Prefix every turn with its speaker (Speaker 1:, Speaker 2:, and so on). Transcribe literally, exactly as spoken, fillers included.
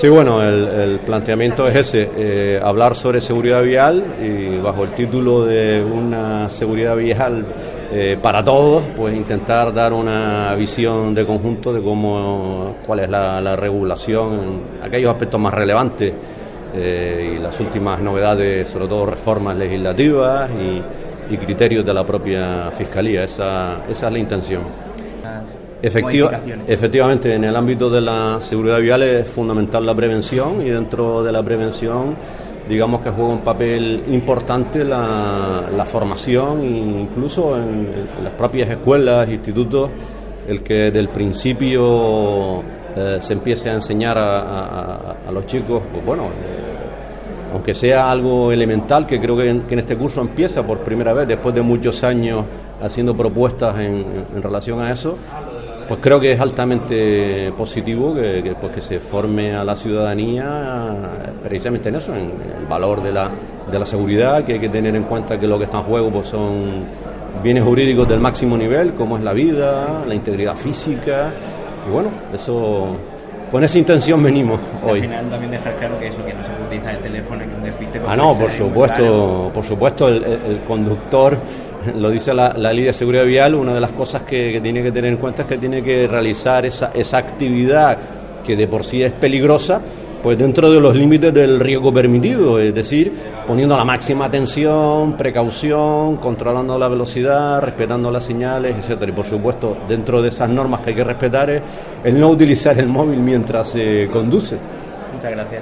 Speaker 1: Sí, bueno, el, el planteamiento es ese, eh, hablar sobre seguridad vial y bajo el título de una seguridad vial eh, para todos, pues intentar dar una visión de conjunto de cómo, cuál es la, la regulación en aquellos aspectos más relevantes eh, y las últimas novedades, sobre todo reformas legislativas y, y criterios de la propia Fiscalía. Esa, esa es la intención. Efectiva, efectivamente, en el ámbito de la seguridad vial es fundamental la prevención y dentro de la prevención, digamos que juega un papel importante la, la formación e incluso en, en las propias escuelas, institutos, el que desde el principio eh, se empiece a enseñar a, a, a los chicos, pues bueno, eh, aunque sea algo elemental, que creo que en, que en este curso empieza por primera vez después de muchos años haciendo propuestas en, en, en relación a eso. Pues creo que es altamente positivo que, que, pues que se forme a la ciudadanía precisamente en eso, en el valor de la, de la seguridad, que hay que tener en cuenta que lo que está en juego pues son bienes jurídicos del máximo nivel, como es la vida, la integridad física, y bueno, eso, con esa intención venimos hoy.
Speaker 2: Al final también dejar claro que eso, que no se puede utilizar el teléfono, que un despiste...
Speaker 1: Ah, no, por supuesto, por supuesto, el, el conductor... Lo dice la, la Ley de Seguridad Vial, una de las cosas que, que tiene que tener en cuenta es que tiene que realizar esa, esa actividad que de por sí es peligrosa, pues dentro de los límites del riesgo permitido, es decir, poniendo la máxima atención, precaución, controlando la velocidad, respetando las señales, etcétera. Y por supuesto, dentro de esas normas que hay que respetar es el no utilizar el móvil mientras se conduce.
Speaker 2: Muchas gracias.